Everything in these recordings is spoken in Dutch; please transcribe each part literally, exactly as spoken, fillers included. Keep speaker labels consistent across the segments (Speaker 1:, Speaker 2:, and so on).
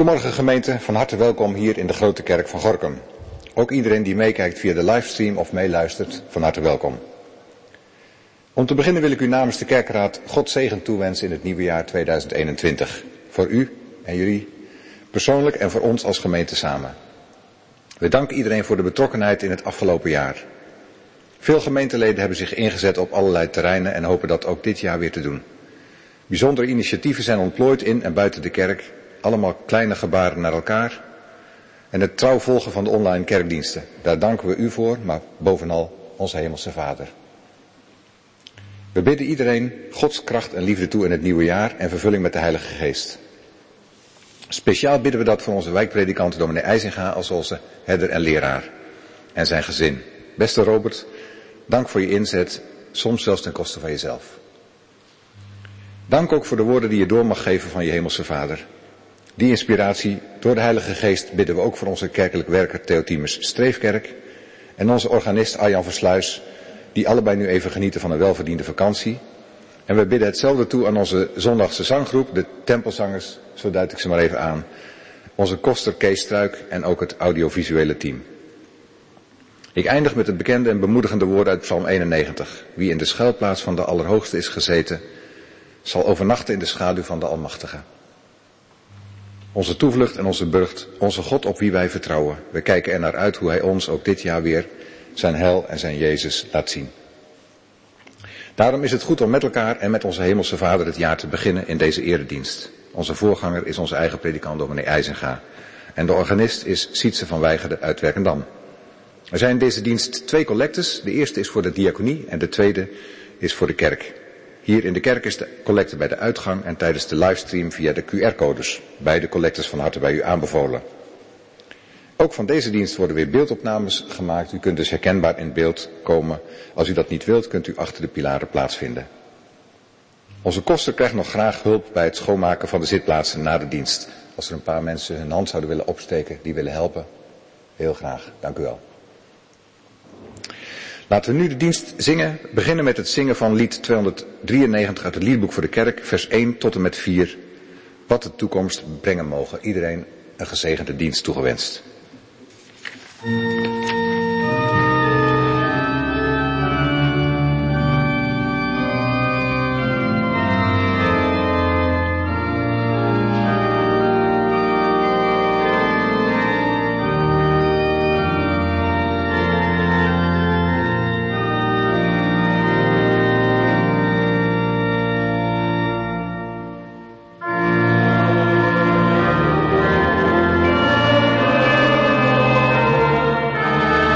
Speaker 1: Goedemorgen gemeente, van harte welkom hier in de Grote Kerk van Gorinchem. Ook iedereen die meekijkt via de livestream of meeluistert, van harte welkom. Om te beginnen wil ik u namens de kerkraad God zegen toewensen in het nieuwe jaar tweeduizend eenentwintig. Voor u en jullie persoonlijk en voor ons als gemeente samen. We danken iedereen voor de betrokkenheid in het afgelopen jaar. Veel gemeenteleden hebben zich ingezet op allerlei terreinen en hopen dat ook dit jaar weer te doen. Bijzondere initiatieven zijn ontplooid in en buiten de kerk. Allemaal kleine gebaren naar elkaar. En het trouw volgen van de online kerkdiensten. Daar danken we u voor, maar bovenal onze Hemelse Vader. We bidden iedereen Gods kracht en liefde toe in het nieuwe jaar en vervulling met de Heilige Geest. Speciaal bidden we dat voor onze wijkpredikant dominee IJzinga als onze herder en leraar. En zijn gezin. Beste Robert, dank voor je inzet, soms zelfs ten koste van jezelf. Dank ook voor de woorden die je door mag geven van je Hemelse Vader. Die inspiratie door de Heilige Geest bidden we ook voor onze kerkelijk werker Theotimus Streefkerk en onze organist Arjan Versluis, die allebei nu even genieten van een welverdiende vakantie. En we bidden hetzelfde toe aan onze zondagse zanggroep, de Tempelzangers, zo duid ik ze maar even aan, onze koster Kees Struik en ook het audiovisuele team. Ik eindig met het bekende en bemoedigende woord uit Psalm eenennegentig. Wie in de schuilplaats van de Allerhoogste is gezeten, zal overnachten in de schaduw van de Almachtige. Onze toevlucht en onze burcht, onze God op wie wij vertrouwen. We kijken er naar uit hoe hij ons ook dit jaar weer zijn heil en zijn Jezus laat zien. Daarom is het goed om met elkaar en met onze Hemelse Vader het jaar te beginnen in deze eredienst. Onze voorganger is onze eigen predikant dominee IJzinga. En de organist is Sietse van Weijgeren uit Werkendam. Er zijn in deze dienst twee collectes. De eerste is voor de diaconie en de tweede is voor de kerk. Hier in de kerk is de collecte bij de uitgang en tijdens de livestream via de Q R-codes. Beide collectes van harte bij u aanbevolen. Ook van deze dienst worden weer beeldopnames gemaakt. U kunt dus herkenbaar in beeld komen. Als u dat niet wilt, kunt u achter de pilaren plaatsvinden. Onze koster krijgt nog graag hulp bij het schoonmaken van de zitplaatsen na de dienst. Als er een paar mensen hun hand zouden willen opsteken, die willen helpen. Heel graag, dank u wel. Laten we nu de dienst zingen. Beginnen met het zingen van lied tweehonderddrieënnegentig uit het liedboek voor de kerk, vers één tot en met vier. Wat de toekomst brengen mogen. Iedereen een gezegende dienst toegewenst.
Speaker 2: Thank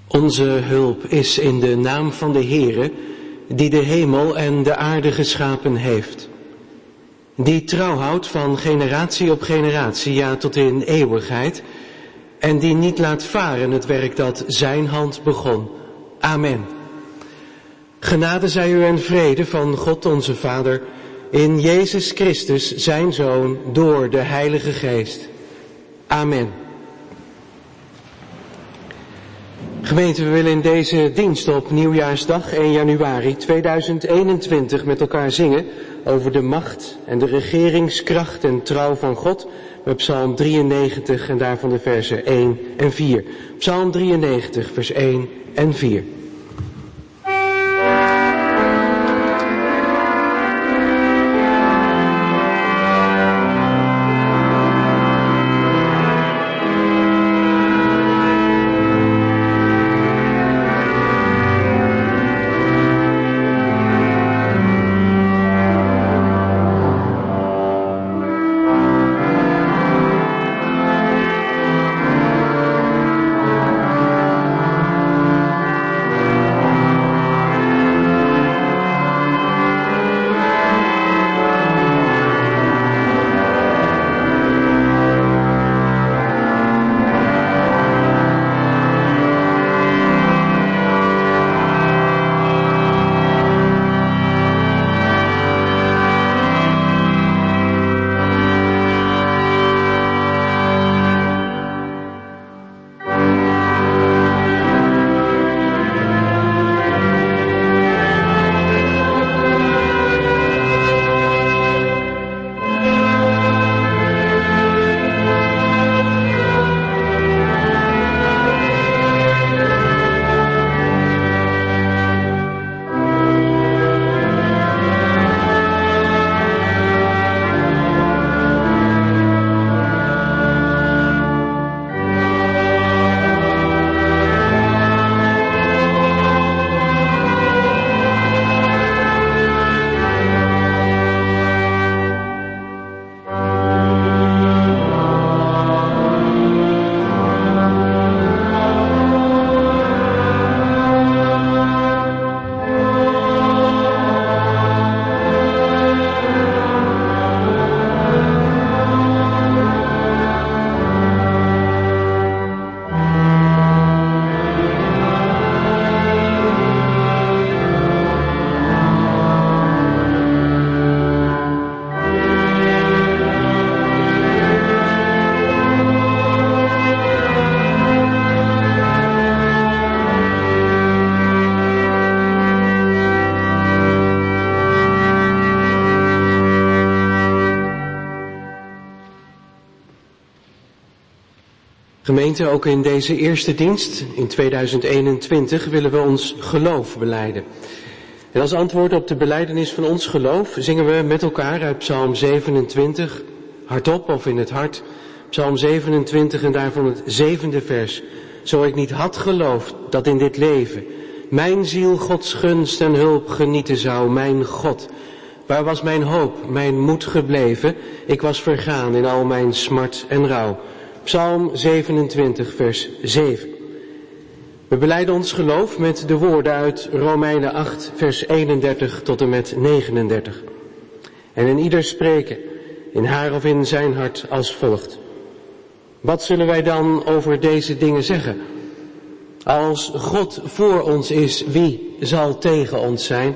Speaker 2: Onze hulp is in de naam van de Heere, die de hemel en de aarde geschapen heeft. Die trouw houdt van generatie op generatie, ja tot in eeuwigheid. En die niet laat varen het werk dat zijn hand begon. Amen. Genade zij u en vrede van God onze Vader, in Jezus Christus zijn Zoon, door de Heilige Geest. Amen. Gemeente, we willen in deze dienst op Nieuwjaarsdag één januari tweeduizend eenentwintig met elkaar zingen over de macht en de regeringskracht en trouw van God met Psalm drieënnegentig en daarvan de versen één en vier. Psalm drieënnegentig, vers één en vier. Gemeente, ook in deze eerste dienst in tweeduizend eenentwintig willen we ons geloof belijden. En als antwoord op de belijdenis van ons geloof zingen we met elkaar uit Psalm zevenentwintig, hardop of in het hart, Psalm zevenentwintig en daarvan het zevende vers. Zo ik niet had geloofd dat in dit leven mijn ziel Gods gunst en hulp genieten zou, mijn God. Waar was mijn hoop, mijn moed gebleven? Ik was vergaan in al mijn smart en rouw. Psalm zevenentwintig, vers zeven. We belijden ons geloof met de woorden uit Romeinen acht, vers eenendertig tot en met negenendertig. En in ieder spreken, in haar of in zijn hart, als volgt. Wat zullen wij dan over deze dingen zeggen? Als God voor ons is, wie zal tegen ons zijn?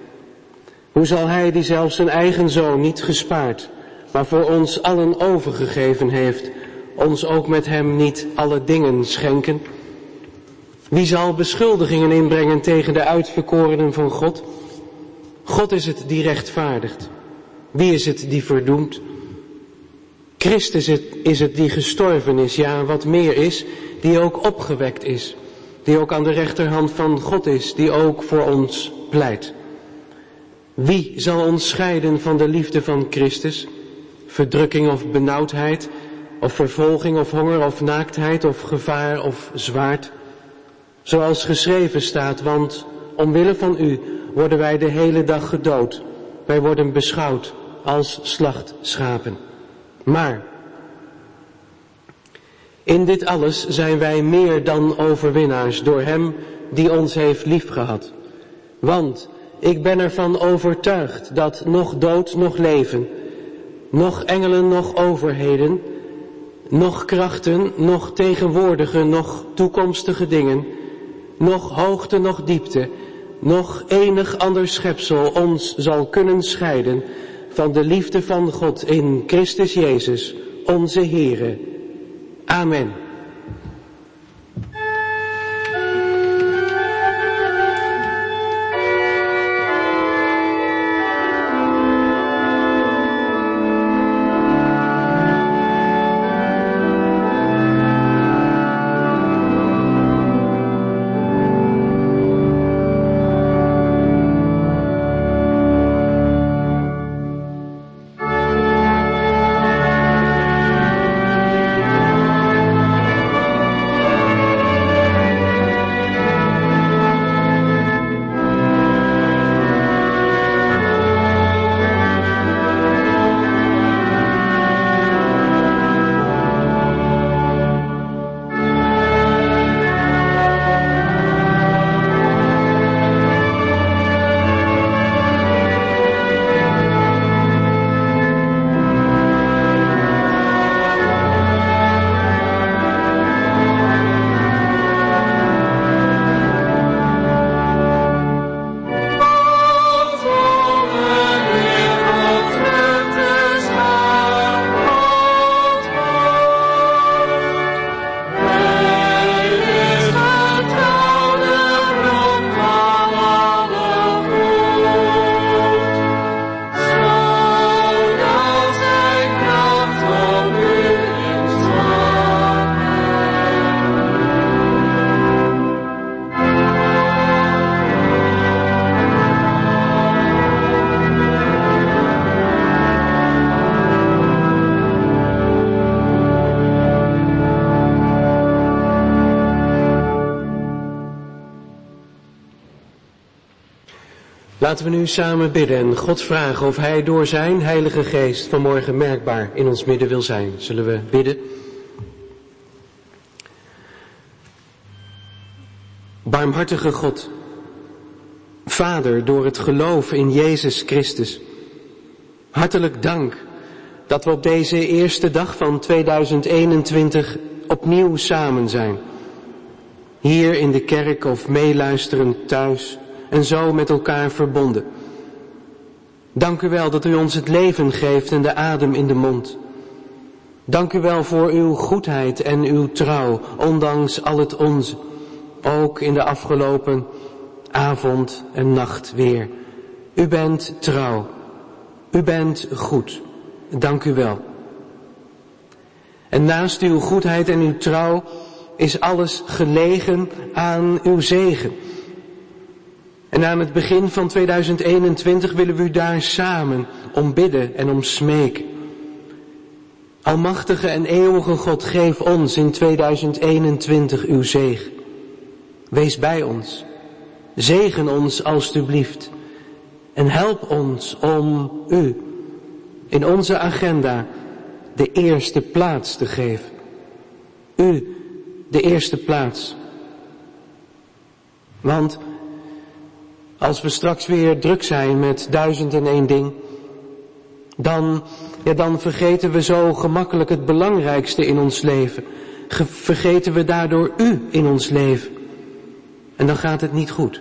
Speaker 2: Hoe zal hij die zelfs zijn eigen zoon niet gespaard, maar voor ons allen overgegeven heeft, ons ook met hem niet alle dingen schenken? Wie zal beschuldigingen inbrengen tegen de uitverkorenen van God? God is het die rechtvaardigt. Wie is het die verdoemt? Christus is het die gestorven is, ja, wat meer is, die ook opgewekt is, die ook aan de rechterhand van God is, die ook voor ons pleit. Wie zal ons scheiden van de liefde van Christus? Verdrukking of benauwdheid, of vervolging of honger of naaktheid of gevaar of zwaard? Zoals geschreven staat, want omwille van u worden wij de hele dag gedood. Wij worden beschouwd als slachtschapen. Maar In dit alles zijn wij meer dan overwinnaars door Hem die ons heeft liefgehad. Want ik ben ervan overtuigd dat nog dood, nog leven, nog engelen, nog overheden, nog krachten, nog tegenwoordige, nog toekomstige dingen, nog hoogte, nog diepte, nog enig ander schepsel ons zal kunnen scheiden van de liefde van God in Christus Jezus, onze Heere. Amen. Laten we nu samen bidden en God vragen of Hij door zijn Heilige Geest vanmorgen merkbaar in ons midden wil zijn. Zullen we bidden? Barmhartige God, Vader, door het geloof in Jezus Christus, hartelijk dank dat we op deze eerste dag van tweeduizend eenentwintig opnieuw samen zijn. Hier in de kerk of meeluisterend thuis en zo met elkaar verbonden. Dank u wel dat u ons het leven geeft en de adem in de mond. Dank u wel voor uw goedheid en uw trouw, ondanks al het onze. Ook in de afgelopen avond en nacht weer. U bent trouw. U bent goed. Dank u wel. En naast uw goedheid en uw trouw is alles gelegen aan uw zegen. En aan het begin van tweeduizend eenentwintig willen we u daar samen om bidden en om smeken. Almachtige en eeuwige God, geef ons in tweeduizend eenentwintig uw zegen. Wees bij ons. Zegen ons alstublieft. En help ons om u in onze agenda de eerste plaats te geven. U de eerste plaats. Want als we straks weer druk zijn met duizend en één ding, dan, ja, dan vergeten we zo gemakkelijk het belangrijkste in ons leven. Ge- vergeten we daardoor u in ons leven. En dan gaat het niet goed.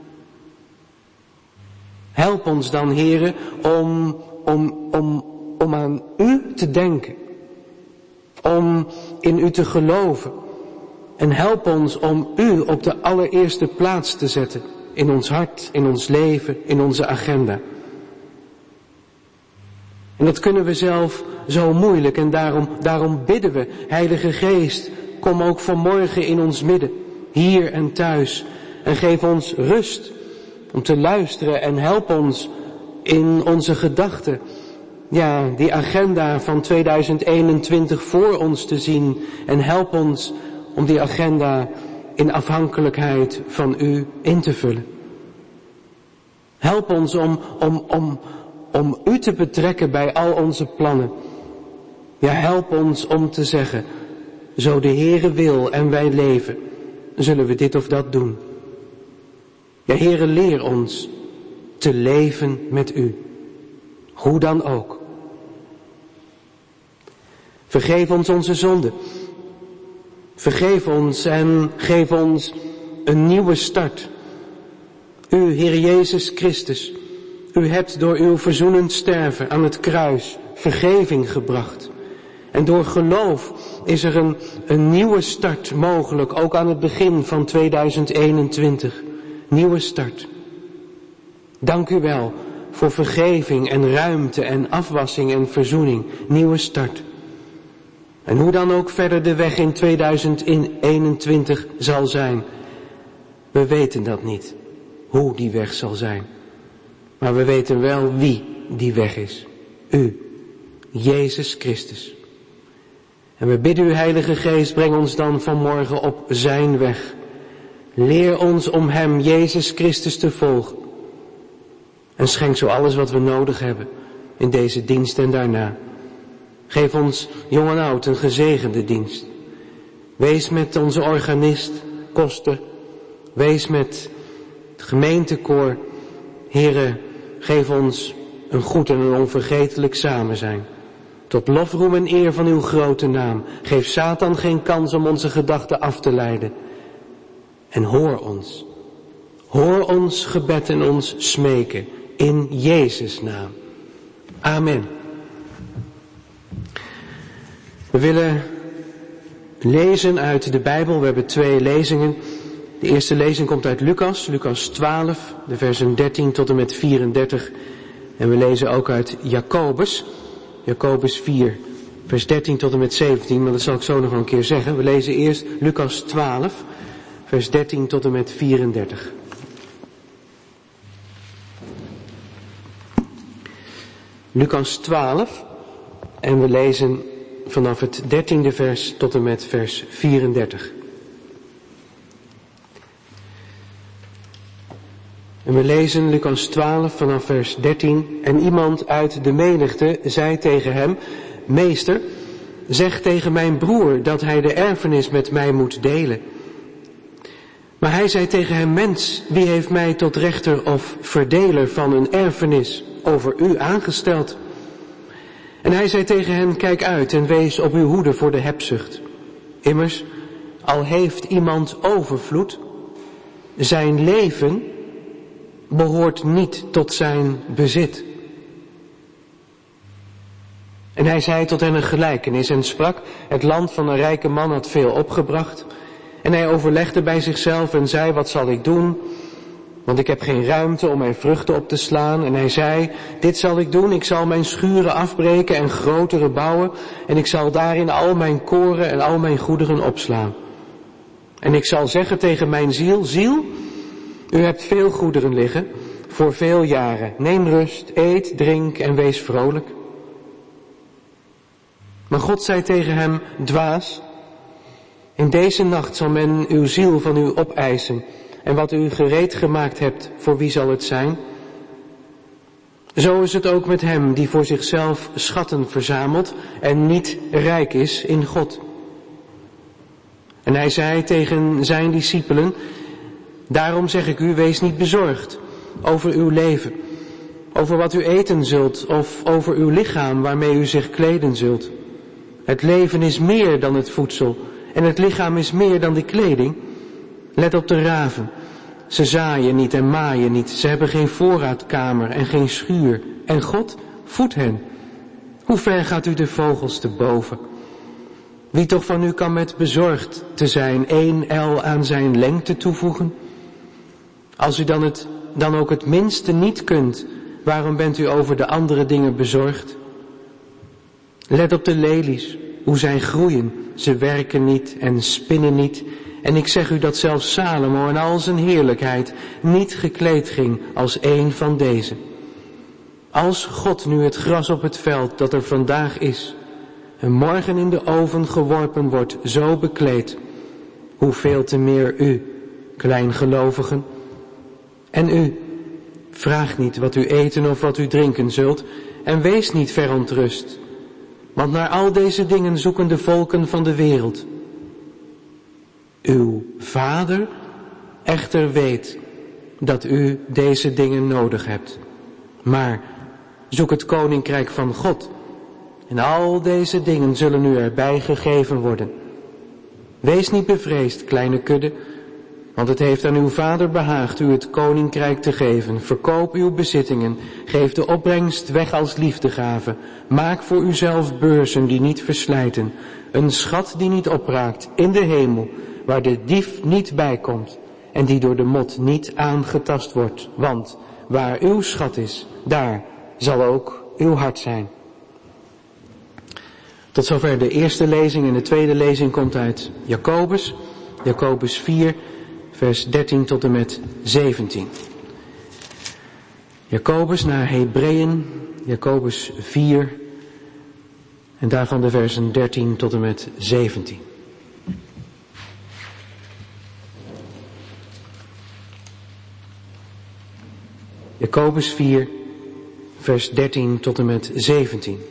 Speaker 2: Help ons dan, Heere, om, om, om, om aan u te denken. Om in u te geloven. En help ons om u op de allereerste plaats te zetten. In ons hart, in ons leven, in onze agenda. En dat kunnen we zelf zo moeilijk en daarom, daarom bidden we, Heilige Geest, kom ook vanmorgen in ons midden, hier en thuis. En geef ons rust om te luisteren en help ons in onze gedachten, ja, die agenda van tweeduizend eenentwintig voor ons te zien. En help ons om die agenda in afhankelijkheid van u in te vullen. Help ons om, om, om, om u te betrekken bij al onze plannen. Ja, help ons om te zeggen, zo de Heere wil en wij leven, zullen we dit of dat doen. Ja, Heere, leer ons te leven met u, hoe dan ook. Vergeef ons onze zonden. Vergeef ons en geef ons een nieuwe start. U, Heer Jezus Christus, u hebt door uw verzoenend sterven aan het kruis vergeving gebracht. En door geloof is er een, een nieuwe start mogelijk, ook aan het begin van tweeduizend eenentwintig. Nieuwe start. Dank u wel voor vergeving en ruimte en afwassing en verzoening. Nieuwe start. En hoe dan ook verder de weg in tweeduizend eenentwintig zal zijn. We weten dat niet, hoe die weg zal zijn. Maar we weten wel wie die weg is. U, Jezus Christus. En we bidden u, Heilige Geest, breng ons dan vanmorgen op zijn weg. Leer ons om hem, Jezus Christus, te volgen. En schenk zo alles wat we nodig hebben in deze dienst en daarna. Geef ons, jong en oud, een gezegende dienst. Wees met onze organist, Koster. Wees met het gemeentekoor. Here, geef ons een goed en een onvergetelijk samen zijn. Tot lof, roem en eer van uw grote naam. Geef Satan geen kans om onze gedachten af te leiden. En hoor ons. Hoor ons gebed en ons smeken. In Jezus' naam. Amen. We willen lezen uit de Bijbel. We hebben twee lezingen. De eerste lezing komt uit Lucas, Lucas twaalf, de versen dertien tot en met vierendertig. En we lezen ook uit Jacobus, Jacobus vier, vers dertien tot en met zeventien, maar dat zal ik zo nog een keer zeggen. We lezen eerst Lucas twaalf, vers dertien tot en met vierendertig. Lucas twaalf, en we lezen vanaf het dertiende vers tot en met vers vierendertig. En we lezen Lucas twaalf vanaf vers dertien. En iemand uit de menigte zei tegen hem: Meester, zeg tegen mijn broer dat hij de erfenis met mij moet delen. Maar hij zei tegen hem: Mens, wie heeft mij tot rechter of verdeler van een erfenis over u aangesteld? En hij zei tegen hen: Kijk uit en wees op uw hoede voor de hebzucht. Immers, al heeft iemand overvloed, zijn leven behoort niet tot zijn bezit. En hij zei tot hen een gelijkenis en sprak: Het land van een rijke man had veel opgebracht. En hij overlegde bij zichzelf en zei: Wat zal ik doen? Want ik heb geen ruimte om mijn vruchten op te slaan. En hij zei: Dit zal ik doen, ik zal mijn schuren afbreken en grotere bouwen. En ik zal daarin al mijn koren en al mijn goederen opslaan. En ik zal zeggen tegen mijn ziel: Ziel, u hebt veel goederen liggen voor veel jaren. Neem rust, eet, drink en wees vrolijk. Maar God zei tegen hem: Dwaas, in deze nacht zal men uw ziel van u opeisen. En wat u gereed gemaakt hebt, voor wie zal het zijn? Zo is het ook met hem die voor zichzelf schatten verzamelt en niet rijk is in God. En hij zei tegen zijn discipelen: Daarom zeg ik u, wees niet bezorgd over uw leven, over wat u eten zult of over uw lichaam waarmee u zich kleden zult. Het leven is meer dan het voedsel en het lichaam is meer dan de kleding. Let op de raven. Ze zaaien niet en maaien niet. Ze hebben geen voorraadkamer en geen schuur. En God voedt hen. Hoe ver gaat u de vogels te boven? Wie toch van u kan met bezorgd te zijn één el aan zijn lengte toevoegen? Als u dan, het, dan ook het minste niet kunt, waarom bent u over de andere dingen bezorgd? Let op de lelies, hoe zij groeien. Ze werken niet en spinnen niet. En ik zeg u dat zelfs Salomo in al zijn heerlijkheid niet gekleed ging als een van deze. Als God nu het gras op het veld dat er vandaag is en morgen in de oven geworpen wordt, zo bekleed, hoeveel te meer u, kleingelovigen. En u, vraag niet wat u eten of wat u drinken zult en wees niet verontrust. Want naar al deze dingen zoeken de volken van de wereld. Uw Vader echter weet dat u deze dingen nodig hebt. Maar zoek het koninkrijk van God en al deze dingen zullen u erbij gegeven worden. Wees niet bevreesd, kleine kudde, want het heeft aan uw Vader behaagd u het koninkrijk te geven. Verkoop uw bezittingen, geef de opbrengst weg als liefdegave. Maak voor uzelf beurzen die niet verslijten, een schat die niet opraakt in de hemel, waar de dief niet bijkomt en die door de mot niet aangetast wordt. Want waar uw schat is, daar zal ook uw hart zijn. Tot zover de eerste lezing en de tweede lezing komt uit Jacobus, Jacobus vier, vers dertien tot en met zeventien. Jacobus naar Hebreeën, Jacobus vier en daarvan de versen dertien tot en met zeventien. Jacobus vier, vers dertien tot en met zeventien.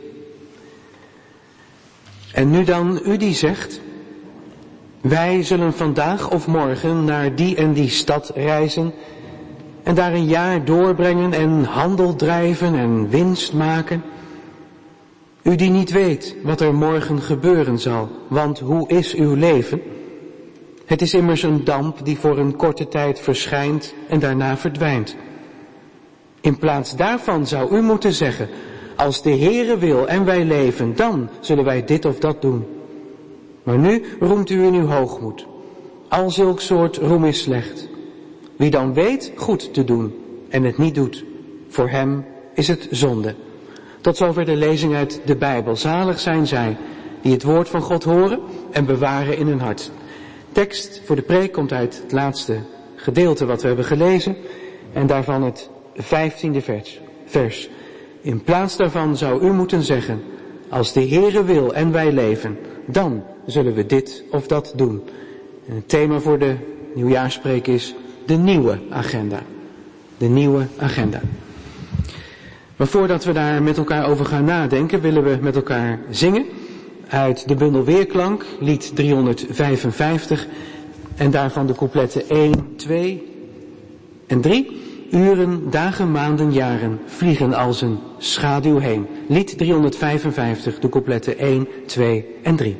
Speaker 2: En nu dan, u die zegt, wij zullen vandaag of morgen naar die en die stad reizen en daar een jaar doorbrengen en handel drijven en winst maken. U die niet weet wat er morgen gebeuren zal, want hoe is uw leven? Het is immers een damp die voor een korte tijd verschijnt en daarna verdwijnt. In plaats daarvan zou u moeten zeggen, als de Heere wil en wij leven, dan zullen wij dit of dat doen. Maar nu roemt u in uw hoogmoed. Al zulk soort roem is slecht. Wie dan weet goed te doen en het niet doet, voor hem is het zonde. Tot zover de lezing uit de Bijbel. Zalig zijn zij die het woord van God horen en bewaren in hun hart. Tekst voor de preek komt uit het laatste gedeelte wat we hebben gelezen en daarvan het vijftiende vers. vers. In plaats daarvan zou u moeten zeggen, als de Heere wil en wij leven, dan zullen we dit of dat doen. En het thema voor de nieuwjaarspreek is de nieuwe agenda. De nieuwe agenda. Maar voordat we daar met elkaar over gaan nadenken, willen we met elkaar zingen uit de bundel Weerklank, lied driehonderdvijfenvijftig en daarvan de coupletten één, twee en drie. Uren, dagen, maanden, jaren vliegen als een schaduw heen. Lied driehonderdvijfenvijftig, de coupletten één, twee en drie.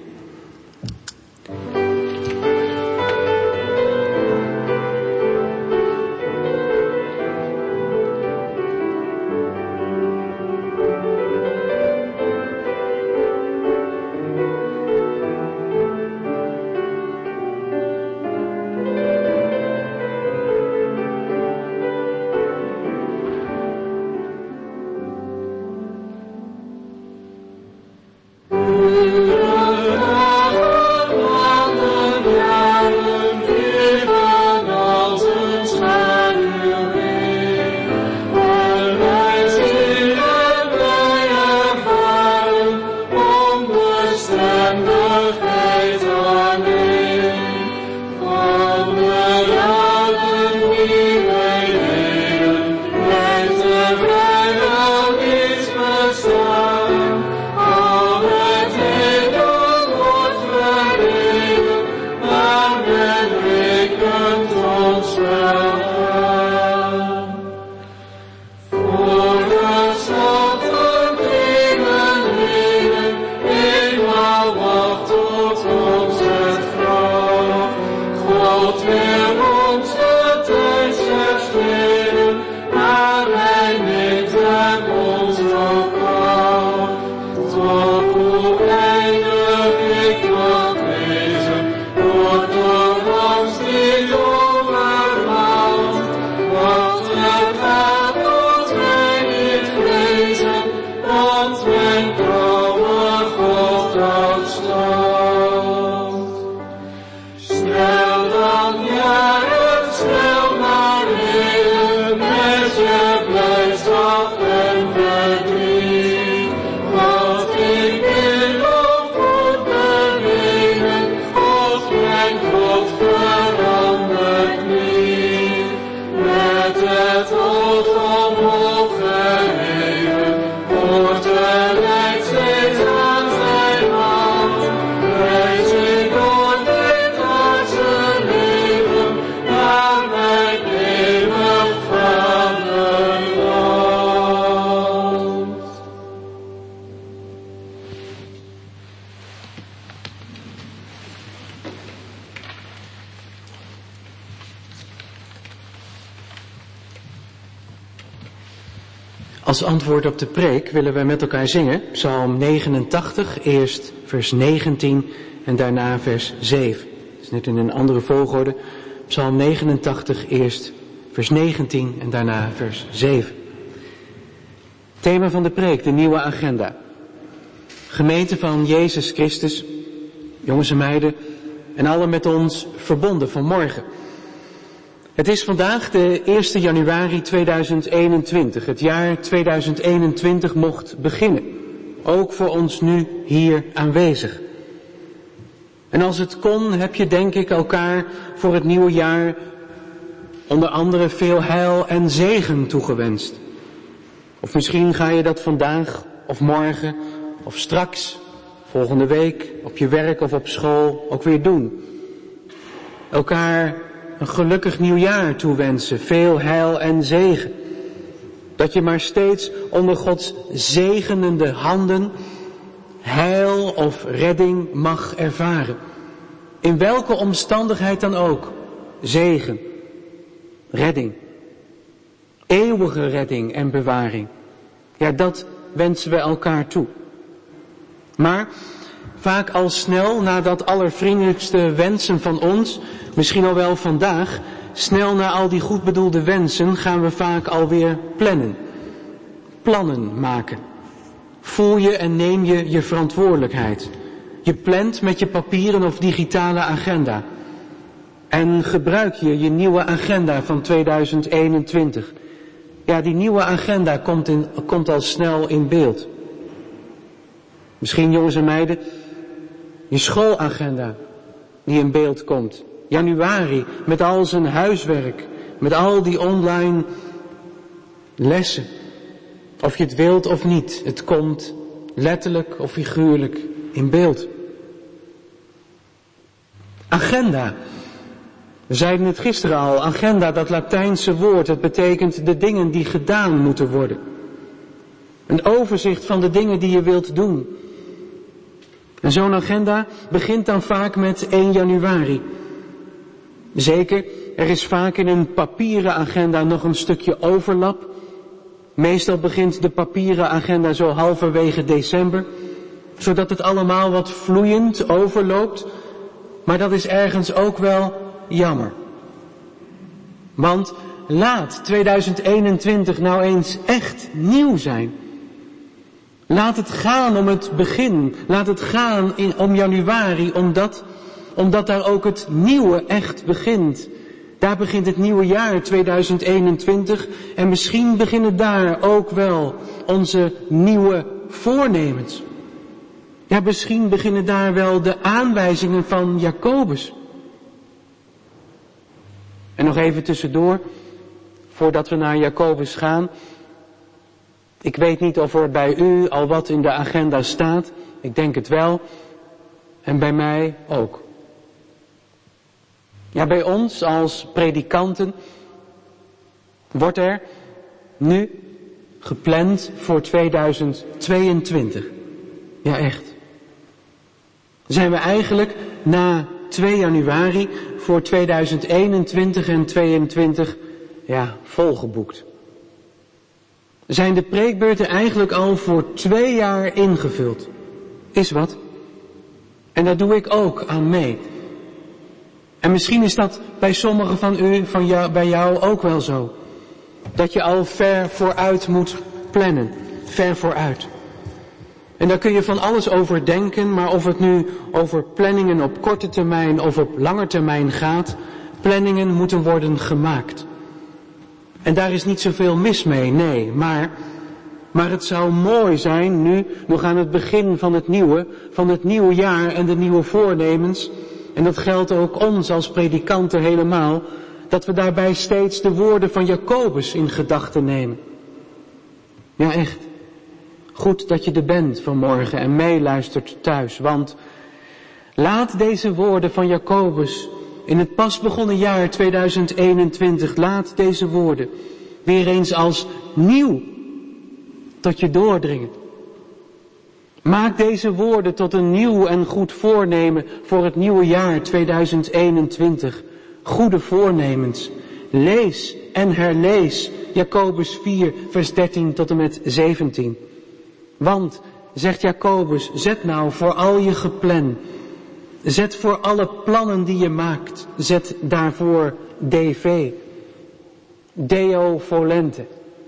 Speaker 2: Als antwoord op de preek willen wij met elkaar zingen Psalm negenentachtig, eerst vers negentien en daarna vers zeven. Dat is net in een andere volgorde. Psalm negenentachtig, eerst vers negentien en daarna vers zeven. Thema van de preek, de nieuwe agenda. Gemeente van Jezus Christus, jongens en meiden en allen met ons verbonden vanmorgen. Het is vandaag de eerste januari tweeduizend eenentwintig. Het jaar tweeduizend eenentwintig mocht beginnen. Ook voor ons nu hier aanwezig. En als het kon, heb je denk ik elkaar voor het nieuwe jaar onder andere veel heil en zegen toegewenst. Of misschien ga je dat vandaag of morgen of straks, volgende week, op je werk of op school ook weer doen. Elkaar een gelukkig nieuwjaar toewensen, veel heil en zegen. Dat je maar steeds onder Gods zegenende handen heil of redding mag ervaren. In welke omstandigheid dan ook. Zegen, redding, eeuwige redding en bewaring. Ja, dat wensen we elkaar toe. Maar vaak al snel na dat allervriendelijkste wensen van ons, misschien al wel vandaag, snel na al die goed bedoelde wensen gaan we vaak alweer plannen. Plannen maken. Voel je en neem je je verantwoordelijkheid. Je plant met je papieren of digitale agenda. En gebruik je je nieuwe agenda van tweeduizend eenentwintig. Ja, die nieuwe agenda komt, in, komt al snel in beeld. Misschien, jongens en meiden, je schoolagenda die in beeld komt. Januari, met al zijn huiswerk, met al die online lessen. Of je het wilt of niet, het komt letterlijk of figuurlijk in beeld. Agenda. We zeiden het gisteren al, agenda, dat Latijnse woord, het betekent de dingen die gedaan moeten worden. Een overzicht van de dingen die je wilt doen. En zo'n agenda begint dan vaak met één januari. Zeker, er is vaak in een papieren agenda nog een stukje overlap. Meestal begint de papieren agenda zo halverwege december, zodat het allemaal wat vloeiend overloopt. Maar dat is ergens ook wel jammer. Want laat tweeduizend eenentwintig nou eens echt nieuw zijn. Laat het gaan om het begin. Laat het gaan in, om januari, omdat, omdat daar ook het nieuwe echt begint. Daar begint het nieuwe jaar tweeduizend eenentwintig en misschien beginnen daar ook wel onze nieuwe voornemens. Ja, misschien beginnen daar wel de aanwijzingen van Jacobus. En nog even tussendoor, voordat we naar Jacobus gaan. Ik weet niet of er bij u al wat in de agenda staat. Ik denk het wel. En bij mij ook. Ja, bij ons als predikanten wordt er nu gepland voor tweeduizend tweeëntwintig. Ja, echt. Zijn we eigenlijk na twee januari voor tweeduizend eenentwintig en tweeëntwintig ja, volgeboekt. Zijn de preekbeurten eigenlijk al voor twee jaar ingevuld. Is wat. En daar doe ik ook aan mee. En misschien is dat bij sommigen van u, van jou, bij jou ook wel zo. Dat je al ver vooruit moet plannen. Ver vooruit. En daar kun je van alles over denken, maar of het nu over planningen op korte termijn of op lange termijn gaat, planningen moeten worden gemaakt. En daar is niet zoveel mis mee, nee, maar, maar het zou mooi zijn nu, nog aan het begin van het nieuwe, van het nieuwe jaar en de nieuwe voornemens, en dat geldt ook ons als predikanten helemaal, dat we daarbij steeds de woorden van Jacobus in gedachten nemen. Ja, echt. Goed dat je er bent vanmorgen en meeluistert thuis, want laat deze woorden van Jacobus in het pas begonnen jaar tweeduizend eenentwintig, laat deze woorden weer eens als nieuw tot je doordringen. Maak deze woorden tot een nieuw en goed voornemen voor het nieuwe jaar tweeduizend eenentwintig. Goede voornemens Lees en herlees Jacobus vier, vers dertien tot en met zeventien. Want, zegt Jacobus, zet nou voor al je geplan, zet voor alle plannen die je maakt, zet daarvoor D V. Deo volente.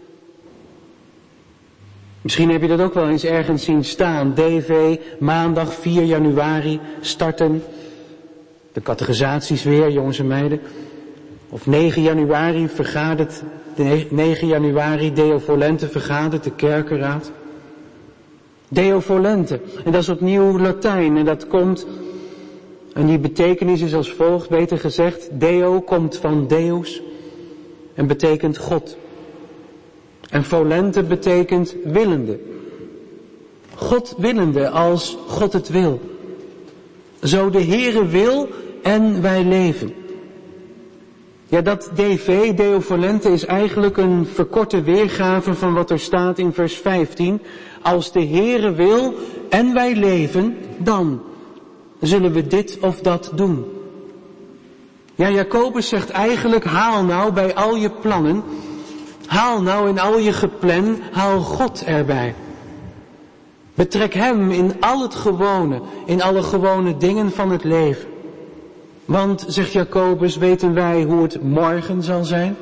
Speaker 2: Misschien heb je dat ook wel eens ergens zien staan. D V, maandag vier januari, starten. De catechisaties weer, jongens en meiden. Of negen januari vergadert, negen januari Deo volente vergadert de kerkenraad. Deo volente. En dat is opnieuw Latijn. En dat komt, en die betekenis is als volgt, beter gezegd. Deo komt van Deus en betekent God. En volente betekent willende. God willende als God het wil. Zo de Heere wil en wij leven. Ja, dat D V, Deo volente, is eigenlijk een verkorte weergave van wat er staat in vers vijftien. Als de Heere wil en wij leven, dan zullen we dit of dat doen. Ja, Jacobus zegt eigenlijk, haal nou bij al je plannen, haal nou in al je geplan, haal God erbij. Betrek hem in al het gewone, in alle gewone dingen van het leven. Want, zegt Jacobus, weten wij hoe het morgen zal zijn?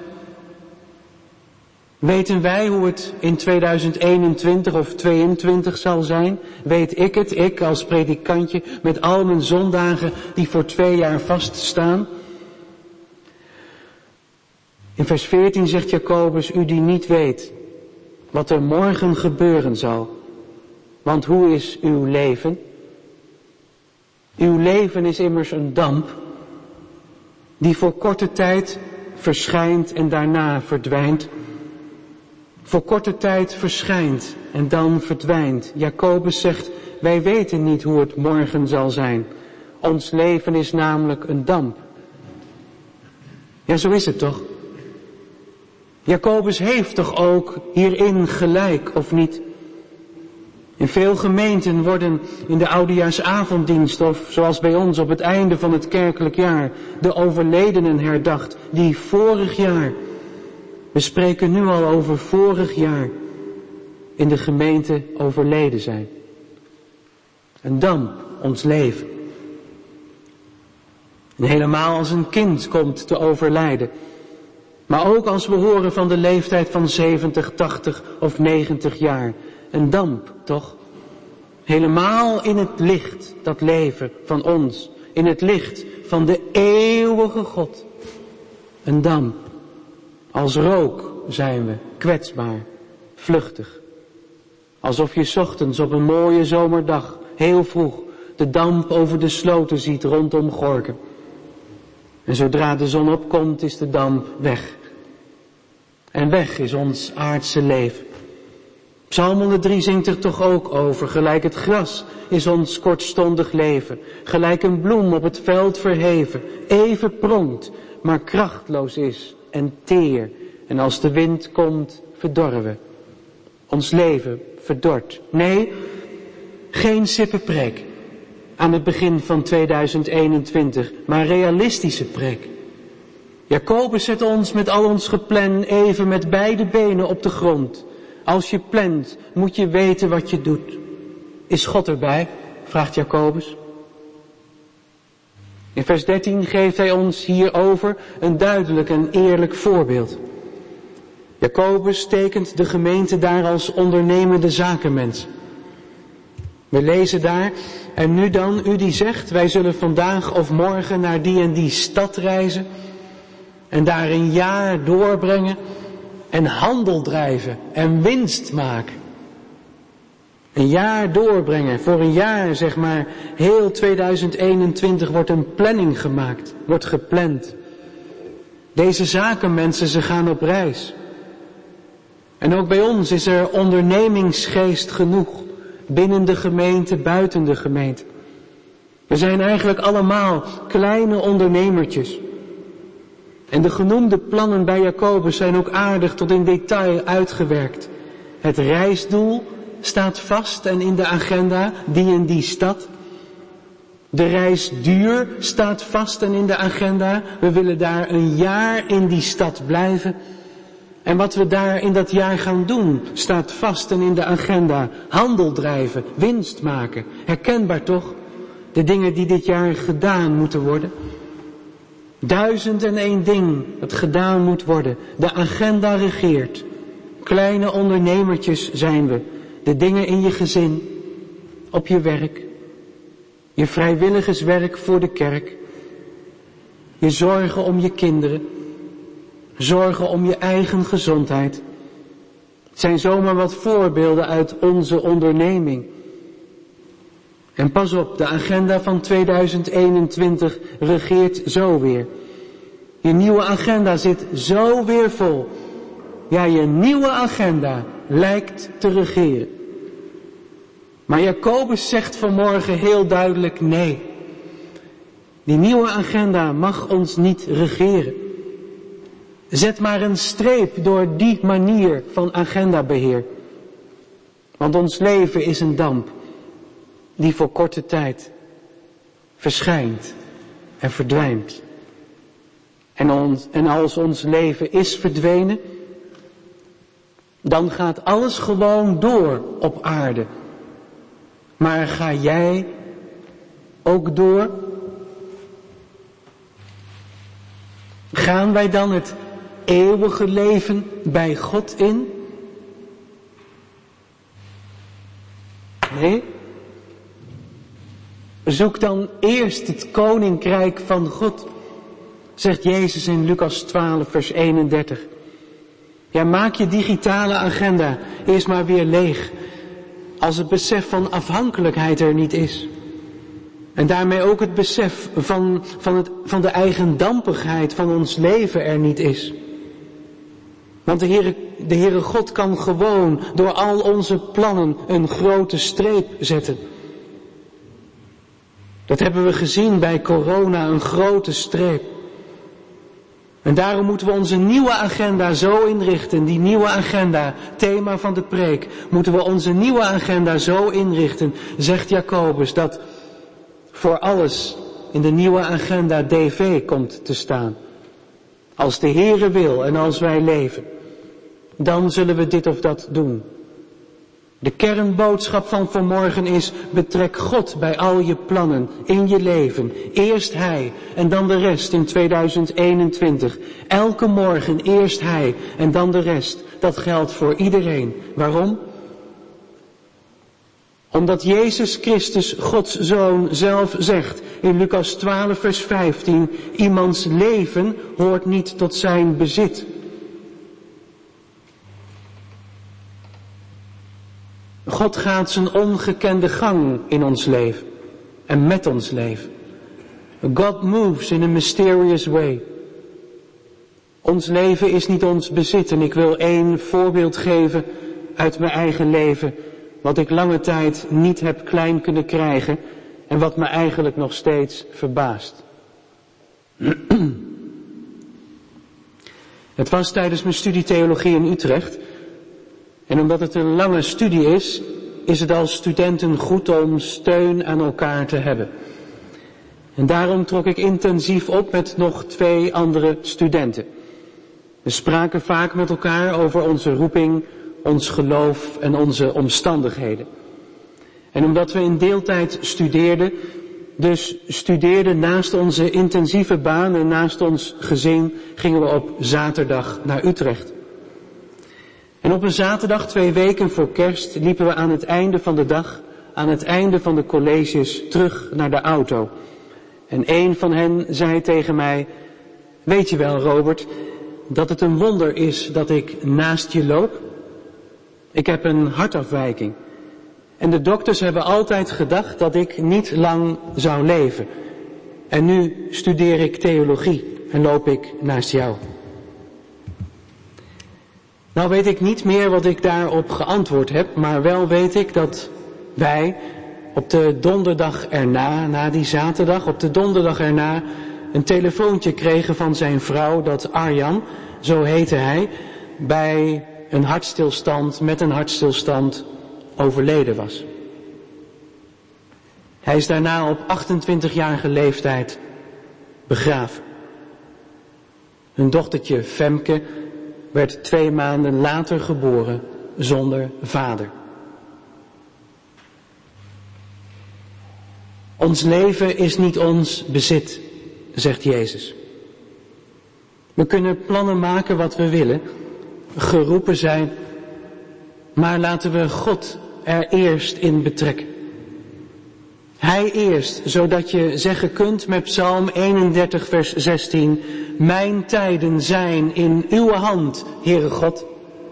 Speaker 2: Weten wij hoe het in tweeduizend eenentwintig of tweeëntwintig zal zijn? Weet ik het, ik als predikantje, met al mijn zondagen die voor twee jaar vaststaan? In vers veertien zegt Jacobus, u die niet weet wat er morgen gebeuren zal. Want hoe is uw leven? Uw leven is immers een damp die voor korte tijd verschijnt en daarna verdwijnt. Voor korte tijd verschijnt en dan verdwijnt. Jacobus zegt, wij weten niet hoe het morgen zal zijn. Ons leven is namelijk een damp. Ja, zo is het toch? Jacobus heeft toch ook hierin gelijk, of niet? In veel gemeenten worden in de oudejaarsavonddienst, of zoals bij ons op het einde van het kerkelijk jaar, de overledenen herdacht, die vorig jaar, we spreken nu al over vorig jaar, in de gemeente overleden zijn. Een damp, ons leven. En helemaal als een kind komt te overlijden. Maar ook als we horen van de leeftijd van zeventig, tachtig of negentig jaar. Een damp, toch? Helemaal in het licht, dat leven van ons. In het licht van de eeuwige God. Een damp. Als rook zijn we kwetsbaar, vluchtig. Alsof je 's ochtends op een mooie zomerdag, heel vroeg, de damp over de sloten ziet rondom Gorkum. En zodra de zon opkomt, is de damp weg. En weg is ons aardse leven. Psalm honderd zingt er toch ook over. Gelijk het gras is ons kortstondig leven. Gelijk een bloem op het veld verheven. Even pronkt, maar krachtloos is en teer. En als de wind komt, verdorren. Ons leven verdort. Nee, geen sippenpreek aan het begin van tweeduizend eenentwintig, maar realistische preek. Jacobus zet ons met al ons geplan even met beide benen op de grond. Als je plant, moet je weten wat je doet. Is God erbij? Vraagt Jacobus. In vers dertien geeft hij ons hierover een duidelijk en eerlijk voorbeeld. Jacobus tekent de gemeente daar als ondernemende zakenmens. We lezen daar, en nu dan, u die zegt, wij zullen vandaag of morgen naar die en die stad reizen en daar een jaar doorbrengen en handel drijven en winst maken. Een jaar doorbrengen, voor een jaar zeg maar, heel tweeduizend eenentwintig wordt een planning gemaakt, wordt gepland. Deze zakenmensen, ze gaan op reis. En ook bij ons is er ondernemingsgeest genoeg, binnen de gemeente, buiten de gemeente. We zijn eigenlijk allemaal kleine ondernemertjes. En de genoemde plannen bij Jacobus zijn ook aardig tot in detail uitgewerkt. Het reisdoel staat vast en in de agenda, die en die stad. De reis duur staat vast en in de agenda. We willen daar een jaar in die stad blijven. En wat we daar in dat jaar gaan doen, staat vast en in de agenda. Handel drijven, winst maken. Herkenbaar toch? De dingen die dit jaar gedaan moeten worden. Duizend en één ding dat gedaan moet worden. De agenda regeert. Kleine ondernemertjes zijn we. De dingen in je gezin, op je werk. Je vrijwilligerswerk voor de kerk. Je zorgen om je kinderen. Zorgen om je eigen gezondheid. Het zijn zomaar wat voorbeelden uit onze onderneming. En pas op, de agenda van tweeduizend eenentwintig regeert zo weer. Je nieuwe agenda zit zo weer vol. Ja, je nieuwe agenda lijkt te regeren. Maar Jacobus zegt vanmorgen heel duidelijk nee. Die nieuwe agenda mag ons niet regeren. Zet maar een streep door die manier van agendabeheer. Want ons leven is een damp die voor korte tijd verschijnt en verdwijnt. En, ons, en als ons leven is verdwenen, dan gaat alles gewoon door op aarde. Maar ga jij ook door? Gaan wij dan het eeuwige leven bij God in? Nee. Zoek dan eerst het koninkrijk van God, zegt Jezus in Lucas twaalf vers eenendertig. Ja, maak je digitale agenda eerst maar weer leeg, als het besef van afhankelijkheid er niet is. En daarmee ook het besef van, van, het, van de eigendampigheid van ons leven er niet is. Want de Heere, de Heere God kan gewoon door al onze plannen een grote streep zetten. Dat hebben we gezien bij corona, een grote streep. En daarom moeten we onze nieuwe agenda zo inrichten, die nieuwe agenda, thema van de preek, moeten we onze nieuwe agenda zo inrichten, zegt Jacobus, dat voor alles in de nieuwe agenda D V komt te staan. Als de Heere wil en als wij leven, dan zullen we dit of dat doen. De kernboodschap van vanmorgen is, betrek God bij al je plannen in je leven. Eerst Hij en dan de rest in tweeduizend eenentwintig. Elke morgen eerst Hij en dan de rest. Dat geldt voor iedereen. Waarom? Omdat Jezus Christus, Gods Zoon, zelf zegt in Lucas twaalf vers vijftien, iemands leven hoort niet tot zijn bezit. God gaat zijn ongekende gang in ons leven en met ons leven. God moves in a mysterious way. Ons leven is niet ons bezit en ik wil één voorbeeld geven uit mijn eigen leven, wat ik lange tijd niet heb klein kunnen krijgen en wat me eigenlijk nog steeds verbaast. Het was tijdens mijn studie theologie in Utrecht. En omdat het een lange studie is, is het als studenten goed om steun aan elkaar te hebben. En daarom trok ik intensief op met nog twee andere studenten. We spraken vaak met elkaar over onze roeping, ons geloof en onze omstandigheden. En omdat we in deeltijd studeerden, dus studeerden naast onze intensieve baan en naast ons gezin, gingen we op zaterdag naar Utrecht. En op een zaterdag, twee weken voor kerst, liepen we aan het einde van de dag, aan het einde van de colleges, terug naar de auto. En een van hen zei tegen mij, weet je wel Robert, dat het een wonder is dat ik naast je loop? Ik heb een hartafwijking. En de dokters hebben altijd gedacht dat ik niet lang zou leven. En nu studeer ik theologie en loop ik naast jou. Nou weet ik niet meer wat ik daarop geantwoord heb, maar wel weet ik dat wij op de donderdag erna, na die zaterdag, op de donderdag erna, een telefoontje kregen van zijn vrouw dat Arjan, zo heette hij, bij een hartstilstand, met een hartstilstand overleden was. Hij is daarna op achtentwintigjarige leeftijd begraven. Hun dochtertje Femke werd twee maanden later geboren zonder vader. Ons leven is niet ons bezit, zegt Jezus. We kunnen plannen maken wat we willen, geroepen zijn, maar laten we God er eerst in betrekken. Hij eerst, zodat je zeggen kunt met Psalm eenendertig vers zestien, mijn tijden zijn in uw hand, Heere God.